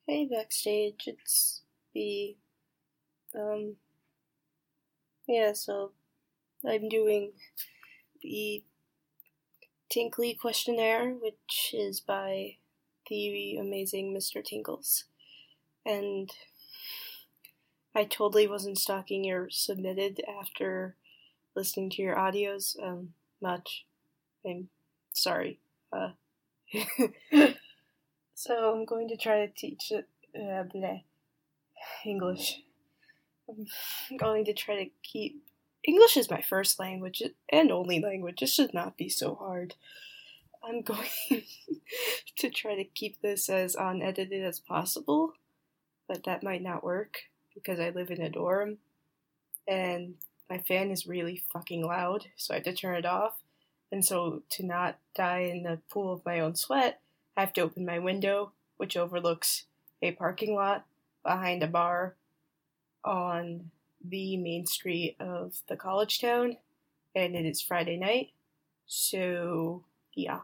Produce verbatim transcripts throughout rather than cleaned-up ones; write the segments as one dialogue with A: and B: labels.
A: Hey, backstage, it's B. Um, yeah, so I'm doing the Tinkly questionnaire, which is by the amazing Mister Tinkles. And I totally wasn't stalking your submitted after listening to your audios, um, much. I'm sorry. Uh, so I'm going to try to teach it, uh, bleh, English. I'm going to try to keep. English is my first language and only language. It should not be so hard. I'm going to try to keep this as unedited as possible, but that might not work because I live in a dorm and my fan is really fucking loud, so I have to turn it off. And so to not die in the pool of my own sweat, I have to open my window, which overlooks a parking lot behind a bar on the main street of the college town, and it is Friday night, so yeah.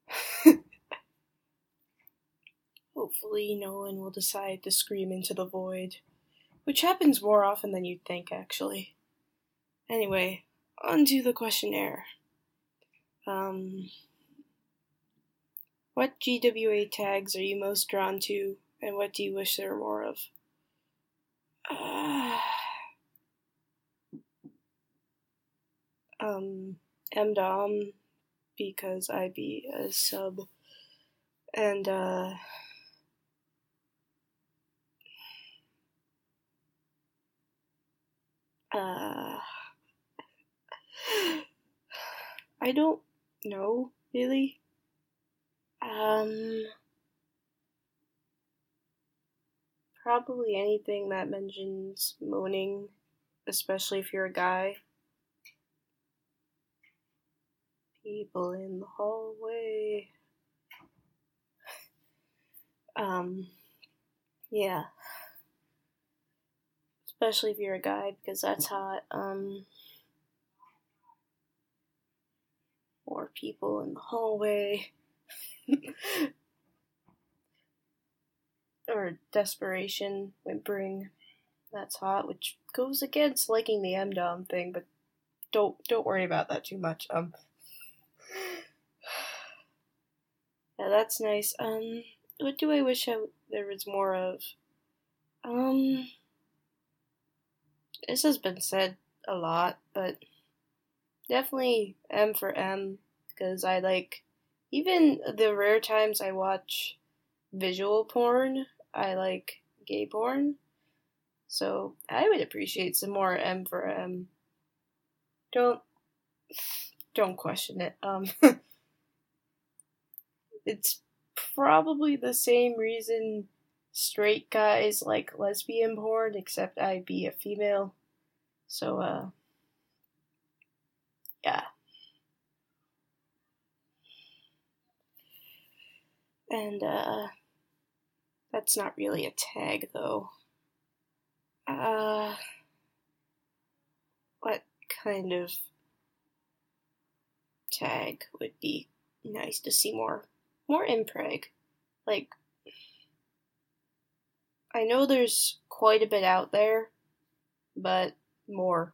A: Hopefully no one will decide to scream into the void, which happens more often than you'd think, actually. Anyway, on to the questionnaire. Um, what G W A tags are you most drawn to, and what do you wish there were more of? Uh, um, M D O M, because I be a sub, and, uh, uh, I don't know, really. Um, probably anything that mentions moaning, especially if you're a guy. People in the hallway. Um, yeah. Especially if you're a guy, because that's hot. Um, or people in the hallway. Or desperation, whimpering. That's hot, which goes against liking the M D O M thing, but don't don't worry about that too much. Um, yeah, that's nice. Um, what do I wish I, there was more of? Um, this has been said a lot, but definitely M for M, because I like, even the rare times I watch visual porn, I like gay porn. So I would appreciate some more M for M. Don't don't question it. Um, it's probably the same reason straight guys like lesbian porn, except I be a female. So uh, yeah. And uh, that's not really a tag though. Uh, what kind of tag would be nice to see more? More impreg. Like, I know there's quite a bit out there, but more.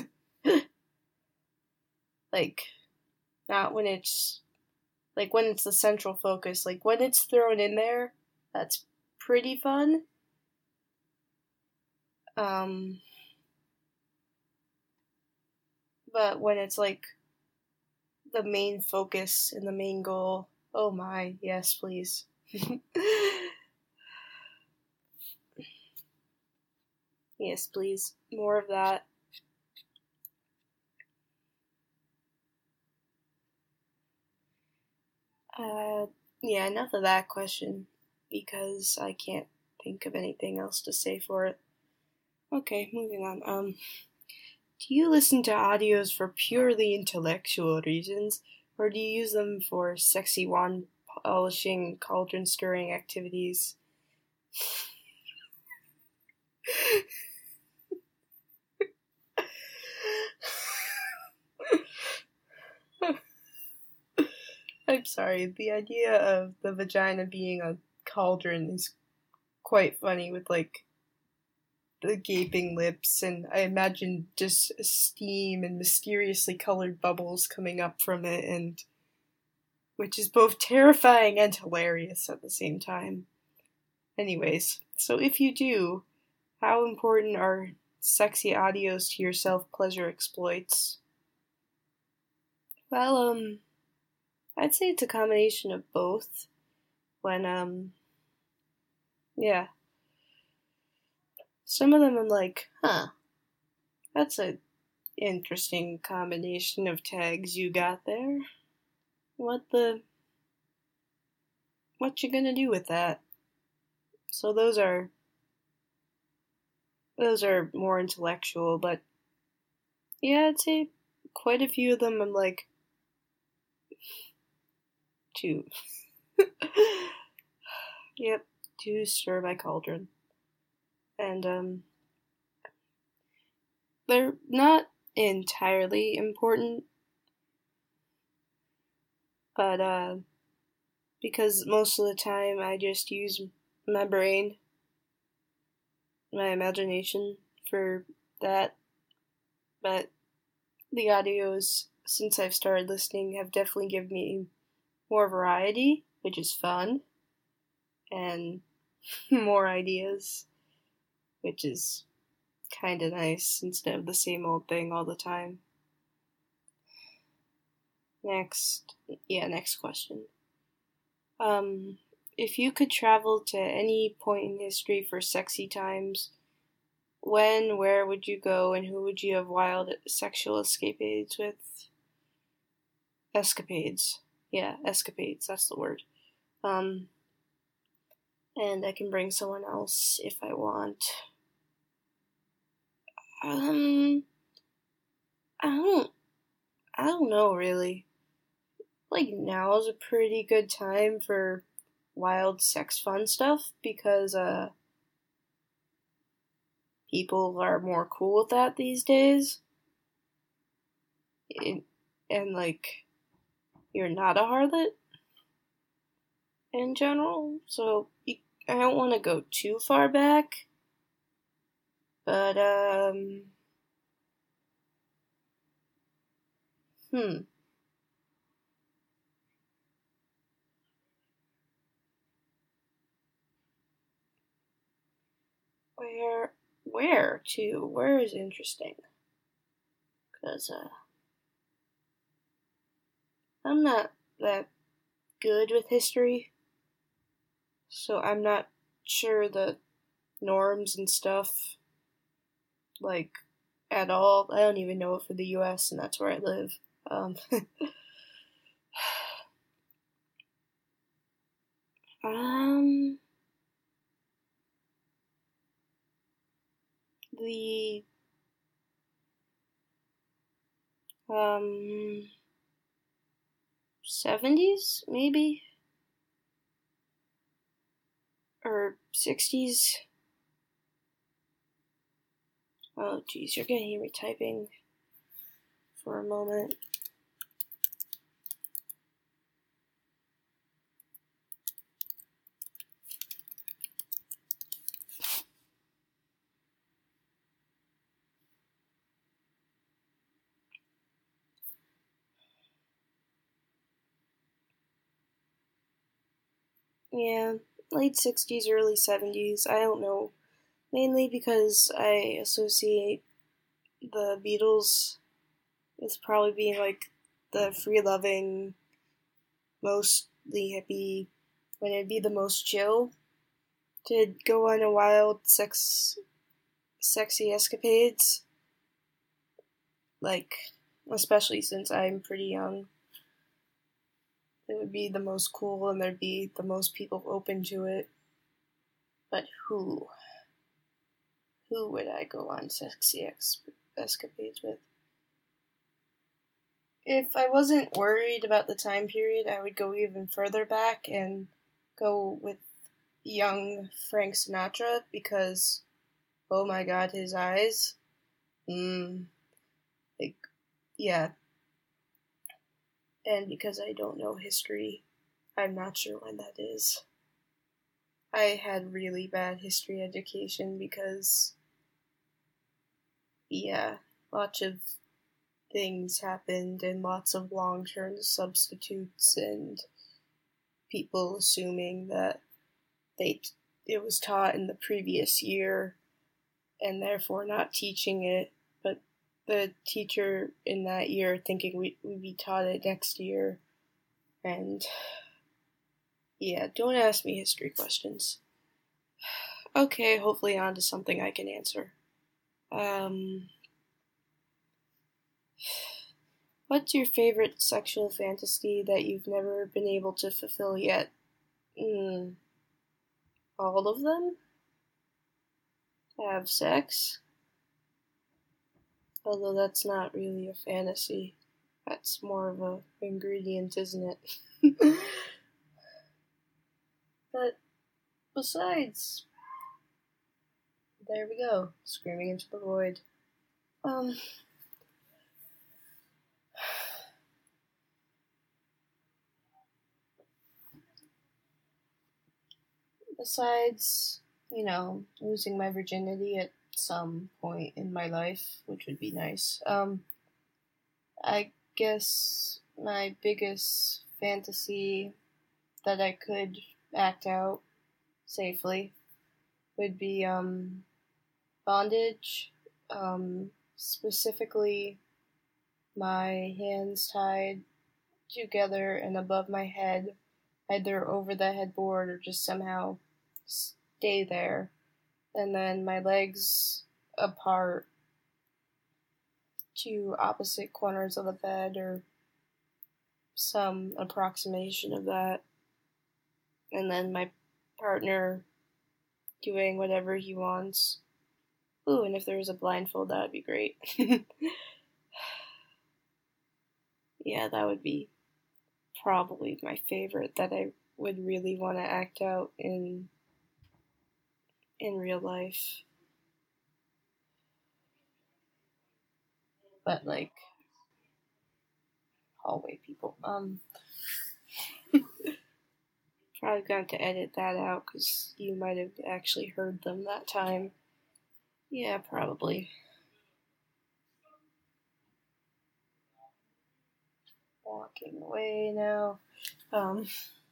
A: Like, not when it's, like, when it's the central focus. Like, when it's thrown in there, that's pretty fun. Um, but when it's, like, the main focus and the main goal, oh my, yes, please. Yes, please. More of that. Uh, yeah, enough of that question, because I can't think of anything else to say for it. Okay, moving on. Um, do you listen to audios for purely intellectual reasons, or do you use them for sexy wand polishing, cauldron stirring activities? I'm sorry, the idea of the vagina being a cauldron is quite funny with like the gaping lips, and I imagine just steam and mysteriously colored bubbles coming up from it, and which is both terrifying and hilarious at the same time. Anyways, so if you do, how important are sexy audios to your self-pleasure exploits? Well, um, I'd say it's a combination of both. When, um, yeah. Some of them I'm like, huh, that's a interesting combination of tags you got there. What the, what you gonna do with that? So those are, those are more intellectual, but yeah, I'd say quite a few of them I'm like, to, yep, to stir my cauldron. And, um, they're not entirely important, but, uh, because most of the time I just use my brain, my imagination for that. But the audios, since I've started listening, have definitely given me more variety, which is fun, and more ideas, which is kinda nice instead of the same old thing all the time. Next, yeah, next question. Um, if you could travel to any point in history for sexy times, when, where would you go, and who would you have wild sexual escapades with? Escapades. Yeah, escapades, that's the word. Um, and I can bring someone else if I want. Um, I don't, I don't know really. Like now is a pretty good time for wild sex fun stuff because, uh, people are more cool with that these days. It, and like, you're not a harlot in general, so you, I don't want to go too far back, but, um, hmm. Where, where to? Where is interesting? Because, uh, I'm not that good with history, so I'm not sure the norms and stuff, like, at all. I don't even know it for the U S, and that's where I live. Um, um, the, um, seventies, maybe? Or sixties? Oh, geez, you're gonna hear me typing for a moment. Yeah, late sixties, early seventies, I don't know. Mainly because I associate the Beatles with probably being like the free loving, mostly hippie, when it'd be the most chill to go on a wild sex sexy escapades. Like, especially since I'm pretty young. It would be the most cool and there'd be the most people open to it. But who? Who would I go on sexy ex- escapades with? If I wasn't worried about the time period, I would go even further back and go with young Frank Sinatra because, oh my god, his eyes. Mm, like, yeah. And because I don't know history, I'm not sure when that is. I had really bad history education because, yeah, lots of things happened and lots of long-term substitutes and people assuming that they it was taught in the previous year and therefore not teaching it, but the teacher in that year thinking we would be taught it next year. And yeah, don't ask me history questions. Okay, hopefully on to something I can answer. Um, what's your favorite sexual fantasy that you've never been able to fulfill yet? Mm, all of them? Have sex? Although that's not really a fantasy. That's more of a ingredient, isn't it? But besides, there we go, screaming into the void. Um, besides, you know, losing my virginity at some point in my life, which would be nice. Um, I guess my biggest fantasy that I could act out safely would be um, bondage, um, specifically my hands tied together and above my head, either over the headboard or just somehow stay there, and then my legs apart to opposite corners of the bed or some approximation of that, and then my partner doing whatever he wants. Ooh, and if there was a blindfold, that would be great. Yeah, that would be probably my favorite that I would really want to act out in in real life. But like hallway people. Um probably going to edit that out because you might have actually heard them that time. Yeah, probably. Walking away now. Um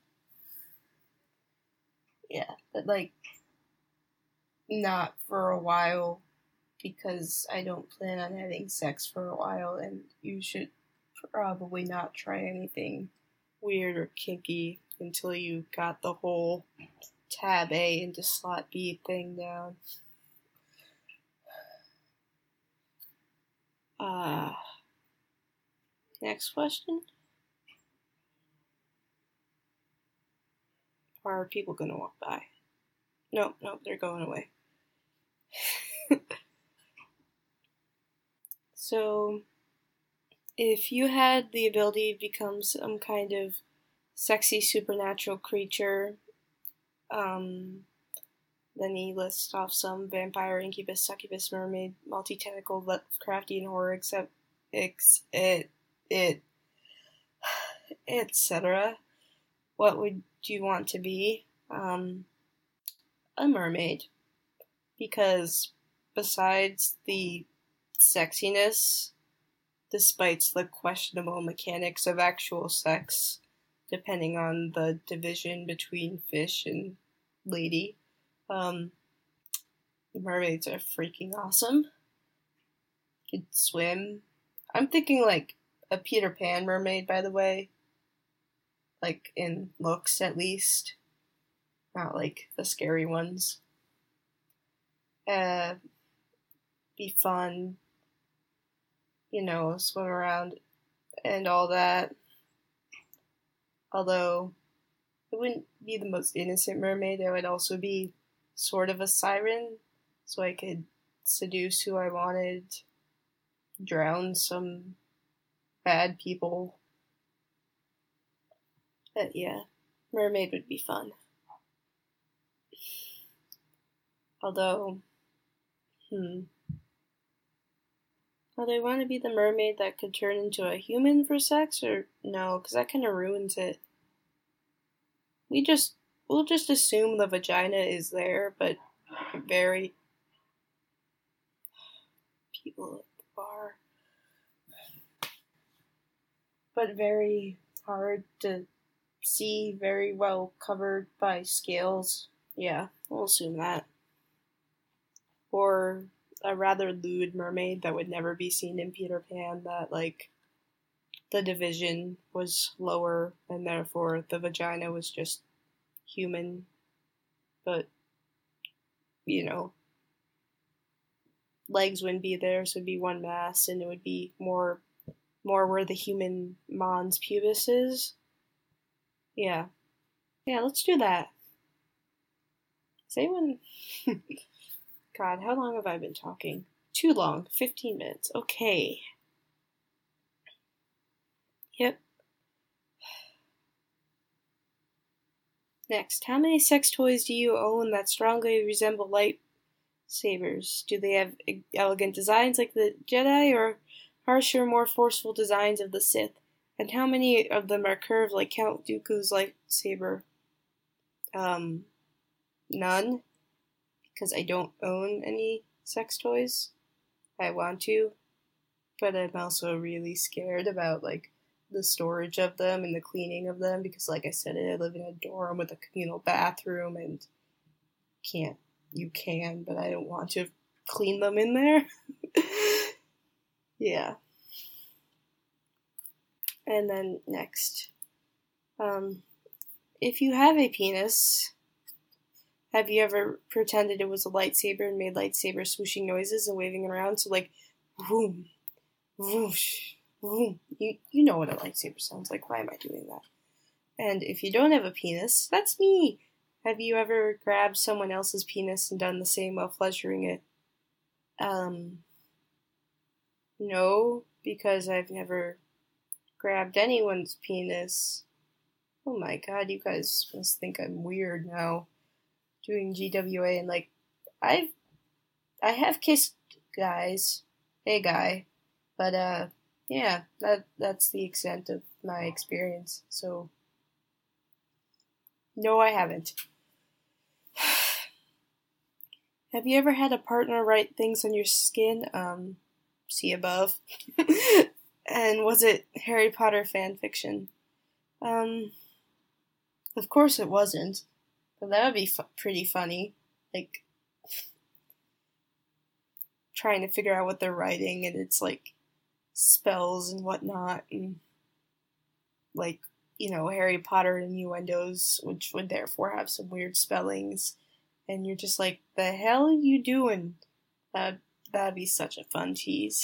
A: yeah, but like not for a while because I don't plan on having sex for a while, and you should probably not try anything weird or kinky until you got the whole tab A into slot B thing down. Uh, next question. Are people gonna walk by? No, no, they're going away. So, if you had the ability to become some kind of sexy supernatural creature, um, then he lists off some vampire, incubus, succubus, mermaid, multi-tentacled, Lovecraftian horror, except ex, it, it, et cetera. What would you want to be? Um, a mermaid. Because besides the sexiness, despite the questionable mechanics of actual sex, depending on the division between fish and lady, um, mermaids are freaking awesome. Could swim. I'm thinking like a Peter Pan mermaid, by the way. Like in looks, at least. Not like the scary ones. Uh, be fun. You know, swim around and all that. Although, it wouldn't be the most innocent mermaid, I would also be sort of a siren, so I could seduce who I wanted, drown some bad people. But yeah, mermaid would be fun. Although, hmm. Although I want to be the mermaid that could turn into a human for sex, or no, because that kind of ruins it. We just we'll just assume the vagina is there, but very people at the bar, but very hard to see, very well covered by scales. Yeah, we'll assume that. Or a rather lewd mermaid that would never be seen in Peter Pan, that, like, the division was lower, and therefore the vagina was just human, but, you know, legs wouldn't be there, so it'd be one mass, and it would be more more where the human mons pubis is. Yeah. Yeah, let's do that. Is anyone... God, how long have I been talking? Too long. fifteen minutes. Okay. Yep. Next, how many sex toys do you own that strongly resemble lightsabers? Do they have elegant designs like the Jedi, or harsher, more forceful designs of the Sith? And how many of them are curved like Count Dooku's lightsaber? Um, none. Because I don't own any sex toys. I want to. But I'm also really scared about, like, the storage of them and the cleaning of them, because, like I said, I live in a dorm with a communal bathroom, and can't, you can, but I don't want to clean them in there. Yeah. And then next, um, if you have a penis, have you ever pretended it was a lightsaber and made lightsaber swooshing noises and waving around? So, like, boom, whoosh, boom. You, you know what a lightsaber sounds like. Why am I doing that? And if you don't have a penis, that's me. Have you ever grabbed someone else's penis and done the same while pleasuring it? Um, no, because I've never grabbed anyone's penis. Oh my god, you guys must think I'm weird now. Doing G W A, and, like, I've, I have kissed guys, a guy, but, uh, yeah, that, that's the extent of my experience, so, no, I haven't. Have you ever had a partner write things on your skin? Um, see above. And was it Harry Potter fanfiction? Um, of course it wasn't. But that would be f- pretty funny. Like, trying to figure out what they're writing, and it's, like, spells and whatnot, and, like, you know, Harry Potter innuendos, which would therefore have some weird spellings, and you're just like, the hell are you doing? That, that'd be such a fun tease.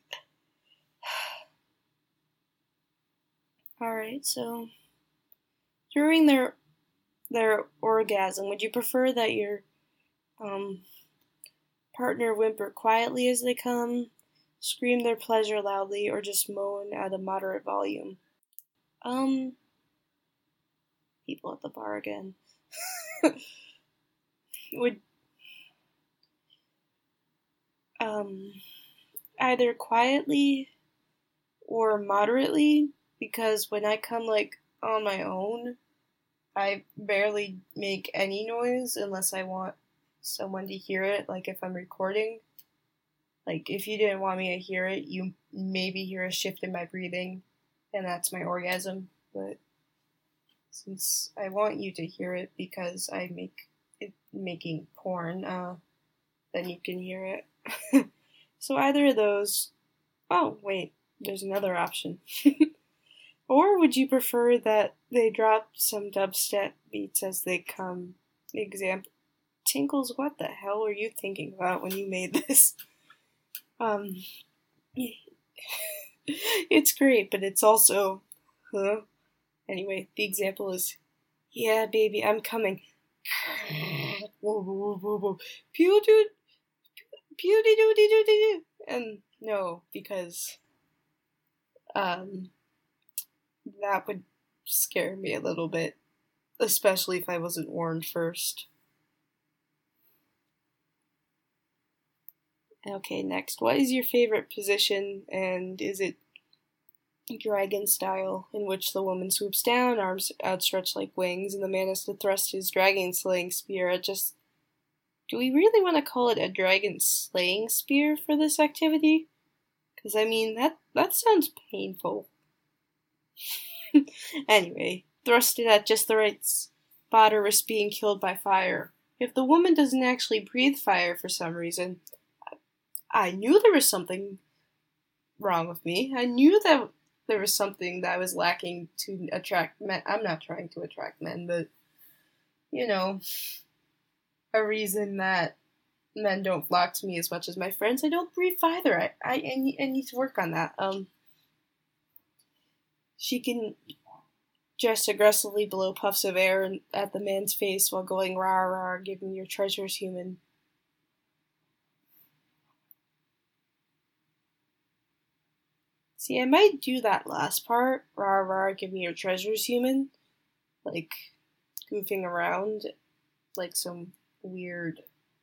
A: Alright, so, during their their orgasm, would you prefer that your um, partner whimper quietly as they come, scream their pleasure loudly, or just moan at a moderate volume? Um, people at the bar again. Would, um, either quietly or moderately, because when I come, like, on my own, I barely make any noise unless I want someone to hear it, like if I'm recording. Like, if you didn't want me to hear it, you maybe hear a shift in my breathing, and that's my orgasm. But since I want you to hear it because I make it making porn, uh, then you can hear it. So either of those. Oh, wait, there's another option. Or would you prefer that they drop some dubstep beats as they come? Example, Tinkles, what the hell were you thinking about when you made this? Um, it's great, but it's also, huh? Anyway, the example is, yeah, baby, I'm coming. Whoa, whoa, whoa, whoa. Pew doo, pew dee doo dee doo dee doo. And no, because, um, that would scare me a little bit, especially if I wasn't warned first. Okay, next. What is your favorite position, and is it dragon style, in which the woman swoops down, arms outstretched like wings, and the man has to thrust his dragon slaying spear at just. Do we really want to call it a dragon slaying spear for this activity? Because, I mean, that, that sounds painful. Anyway, thrust it at just the right spot or risk being killed by fire. If the woman doesn't actually breathe fire for some reason, I knew there was something wrong with me. I knew that there was something that I was lacking to attract men. I'm not trying to attract men, but, you know, a reason that men don't flock to me as much as my friends. I don't breathe fire. I, I, I, need, I need to work on that. Um, she can just aggressively blow puffs of air at the man's face while going rah rah, giving your treasures human. See, I might do that last part, rah rah, give me your treasures human, like goofing around like some weird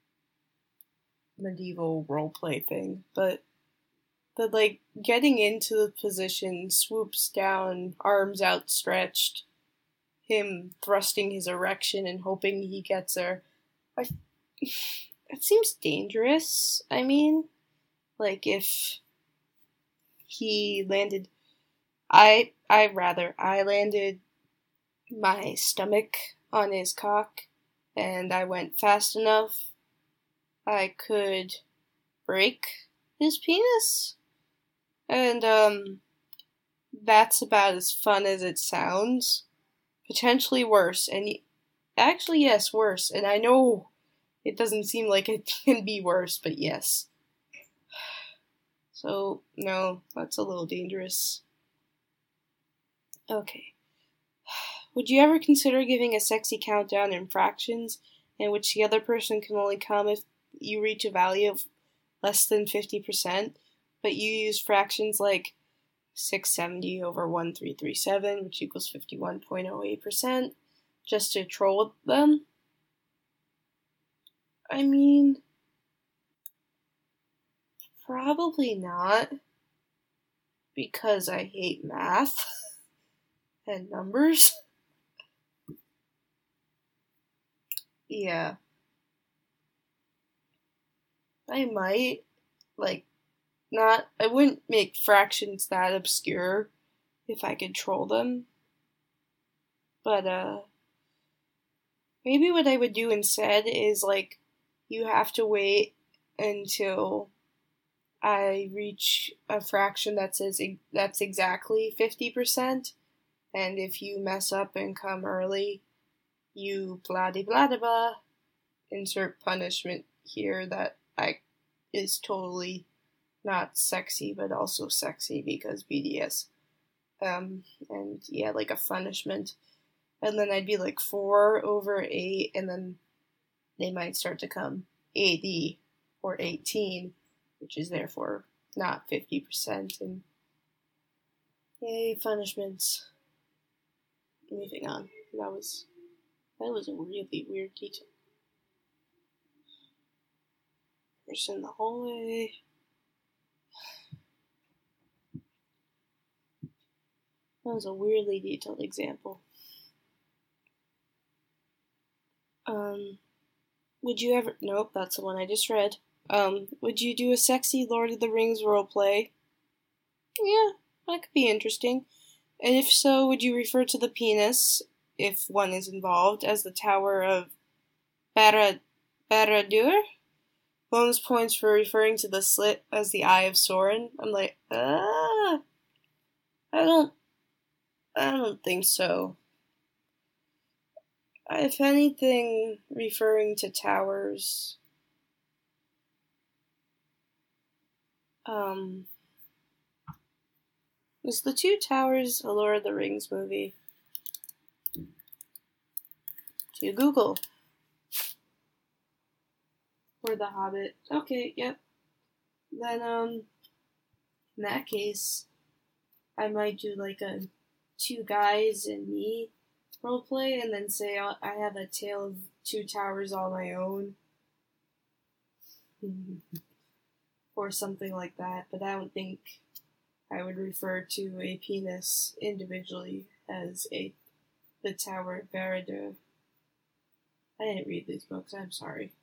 A: medieval roleplay thing, but the like getting into the position, swoops down, arms outstretched, him thrusting his erection and hoping he gets her. I, that seems dangerous. I mean, like if he landed, I I rather I landed my stomach on his cock, and I went fast enough, I could break his penis. And, um, that's about as fun as it sounds. Potentially worse. And actually, yes, worse. And I know it doesn't seem like it can be worse, but yes. So, no, that's a little dangerous. Okay. Would you ever consider giving a sexy countdown in fractions, in which the other person can only come if you reach a value of less than fifty percent? But you use fractions like six hundred seventy over one thousand three hundred thirty-seven, which equals fifty-one point zero eight percent, just to troll them? I mean, probably not, because I hate math and numbers. Yeah. I might, like, not, I wouldn't make fractions that obscure if I could troll them. But, uh, maybe what I would do instead is, like, you have to wait until I reach a fraction that says that's exactly fifty percent, and if you mess up and come early, you blah de blah de blah, insert punishment here that I is totally not sexy, but also sexy because B D S. Um, and yeah, like a punishment. And then I'd be like four over eight, and then they might start to come eighty or eighteen, which is therefore not fifty percent. And yay, punishments. Moving on. That was that was a really weird detail. Person in the hallway. That was a weirdly detailed example. Um, would you ever? Nope, that's the one I just read. Um, would you do a sexy Lord of the Rings roleplay? Yeah, that could be interesting. And if so, would you refer to the penis, if one is involved, as the Tower of Barad Barad-dûr? Bonus points for referring to the slit as the Eye of Sauron. I'm like, ah, I don't, I don't think so. If anything, referring to towers, um, is The Two Towers a Lord of the Rings movie? To Google. Or The Hobbit. Okay, yep. Then, um, in that case, I might do like a two guys and me roleplay, and then say I have a Tale of Two Towers all my own. Or something like that, but I don't think I would refer to a penis individually as a the Tower of Barad-dûr. I didn't read these books, I'm sorry.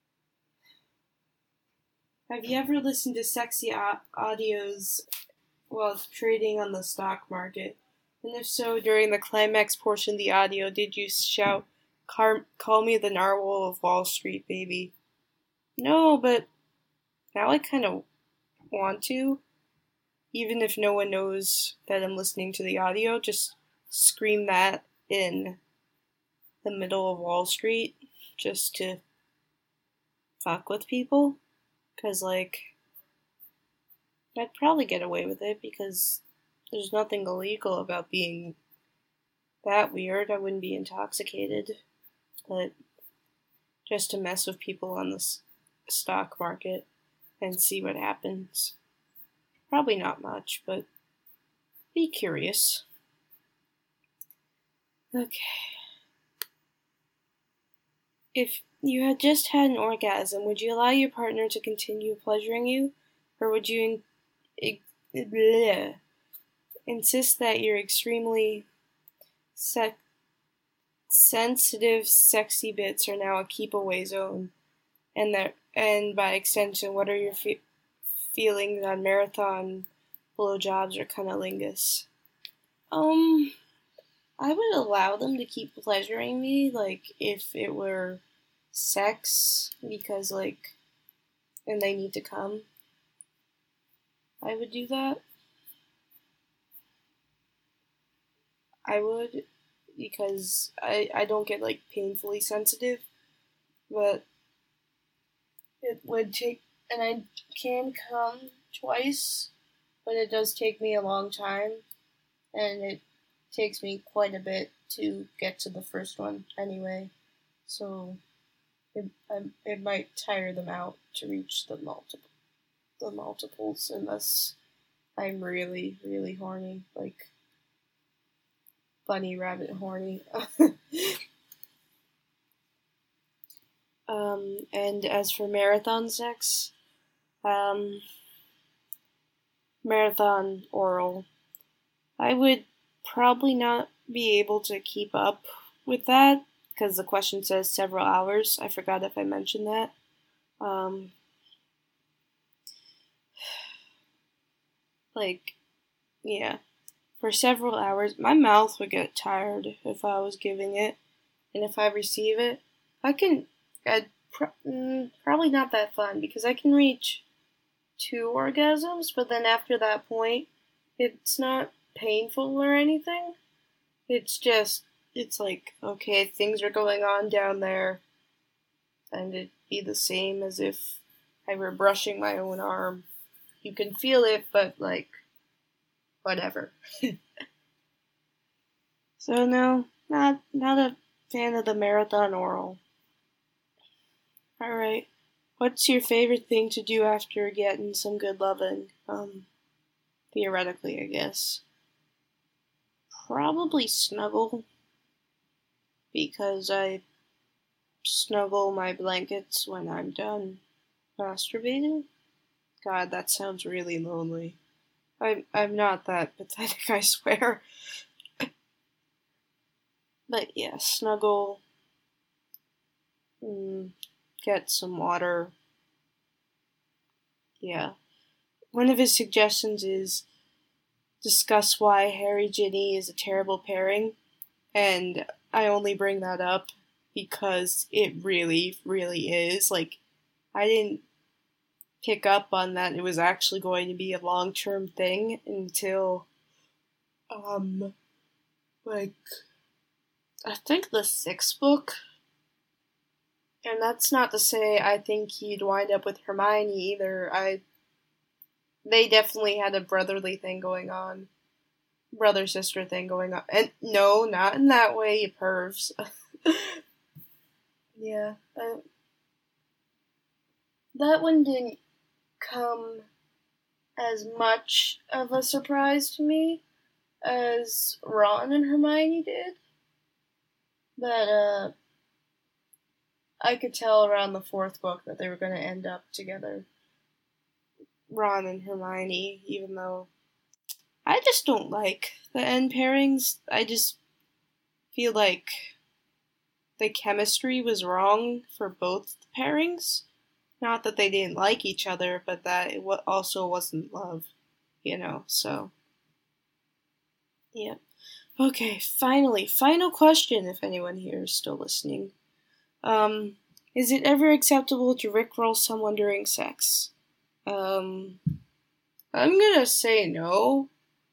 A: Have you ever listened to sexy audios while trading on the stock market? And if so, during the climax portion of the audio, did you shout, "Call me the narwhal of Wall Street, baby"? No, but now I kind of want to. Even if no one knows that I'm listening to the audio, just scream that in the middle of Wall Street just to fuck with people. Because, like, I'd probably get away with it because there's nothing illegal about being that weird. I wouldn't be intoxicated. But just to mess with people on the stock market and see what happens. Probably not much, but be curious. Okay. If you had just had an orgasm, would you allow your partner to continue pleasuring you? Or would you in- bleh, insist that your extremely se- sensitive, sexy bits are now a keep-away zone? And that, and by extension, what are your fe- feelings on marathon blowjobs or cunnilingus? Um, I would allow them to keep pleasuring me, like, if it were sex, because, like, and they need to come. I would do that. I would, because I, I don't get, like, painfully sensitive, but it would take, and I can come twice, but it does take me a long time, and it takes me quite a bit to get to the first one anyway, so it, um, it might tire them out to reach the multiple, the multiples unless I'm really, really horny, like bunny rabbit horny. um, and as for marathon sex, um, marathon oral, I would probably not be able to keep up with that, because the question says several hours. I forgot if I mentioned that. Um, like, yeah. For several hours, my mouth would get tired if I was giving it. And if I receive it, I can, I'd pro- mm, probably not that fun, because I can reach two orgasms, but then after that point, it's not painful or anything. It's just, it's like, okay, things are going on down there, and it'd be the same as if I were brushing my own arm. You can feel it, but, like, whatever. So no, not not a fan of the marathon oral. Alright. What's your favorite thing to do after getting some good lovin'? Um, theoretically, I guess. Probably snuggle. Because I snuggle my blankets when I'm done masturbating. God, that sounds really lonely. I'm, I'm not that pathetic, I swear. But yeah, snuggle. Mm, get some water. Yeah. One of his suggestions is discuss why Harry Ginny is a terrible pairing, and I only bring that up because it really, really is. Like, I didn't pick up on that it was actually going to be a long-term thing until, um, like, I think the sixth book. And that's not to say I think he'd wind up with Hermione either. I They definitely had a brotherly thing going on. Brother sister thing going on. And no, not in that way, you pervs. yeah. Uh, that one didn't come as much of a surprise to me as Ron and Hermione did. But, uh, I could tell around the fourth book that they were going to end up together. Ron and Hermione, even though I just don't like the end pairings. I just feel like the chemistry was wrong for both pairings. Not that they didn't like each other, but that it also wasn't love, you know, so. Yeah. Okay, finally, final question if anyone here is still listening. Um, is it ever acceptable to rickroll someone during sex? Um, I'm gonna say no.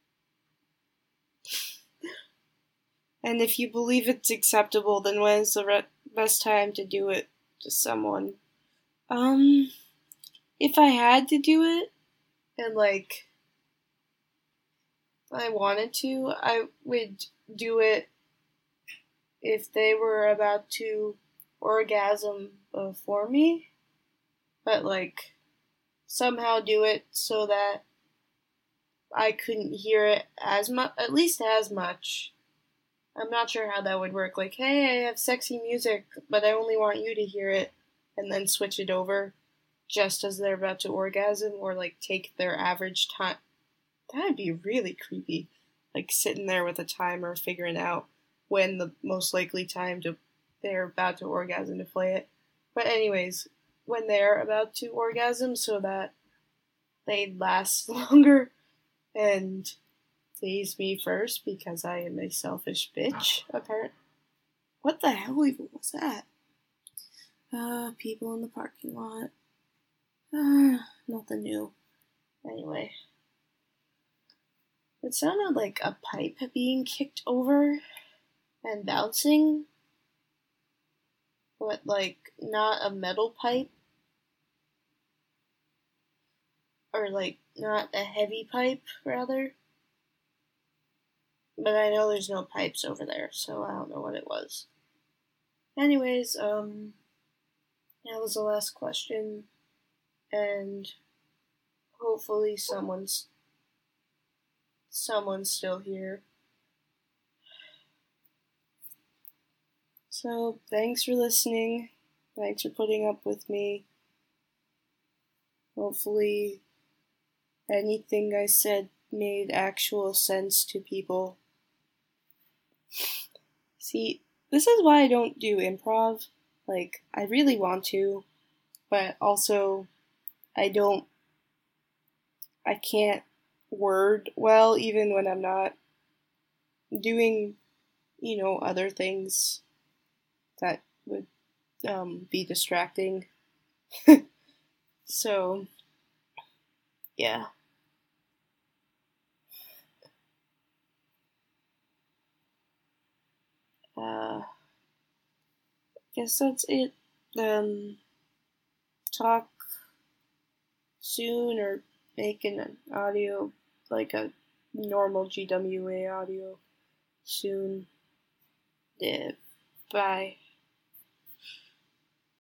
A: And if you believe it's acceptable, then when's the re- best time to do it to someone? Um, if I had to do it, and like, I wanted to, I would do it if they were about to orgasm before me, but like, somehow do it so that I couldn't hear it as much, at least as much. I'm not sure how that would work. Like, hey, I have sexy music, but I only want you to hear it, and then switch it over just as they're about to orgasm, or like take their average time. That'd be really creepy. Like sitting there with a timer, figuring out when the most likely time to they're about to orgasm to play it. But anyways, when they're about to orgasm, so that they last longer and please me first because I am a selfish bitch. Apparently, what the hell even was that? Uh, people in the parking lot. Uh, nothing new. Anyway. It sounded like a pipe being kicked over and bouncing, but like not a metal pipe, or like not a heavy pipe, rather. But I know there's no pipes over there, so I don't know what it was. Anyways, um, that was the last question, and hopefully someone's someone's still here. So, thanks for listening. Thanks for putting up with me. Hopefully, anything I said made actual sense to people. See, this is why I don't do improv. Like, I really want to, but also, I don't, I can't word well even when I'm not doing, you know, other things that would um, be distracting. So, yeah. Uh, guess that's it. Um, talk soon or make an audio, like a normal G W A audio soon. Yeah, bye.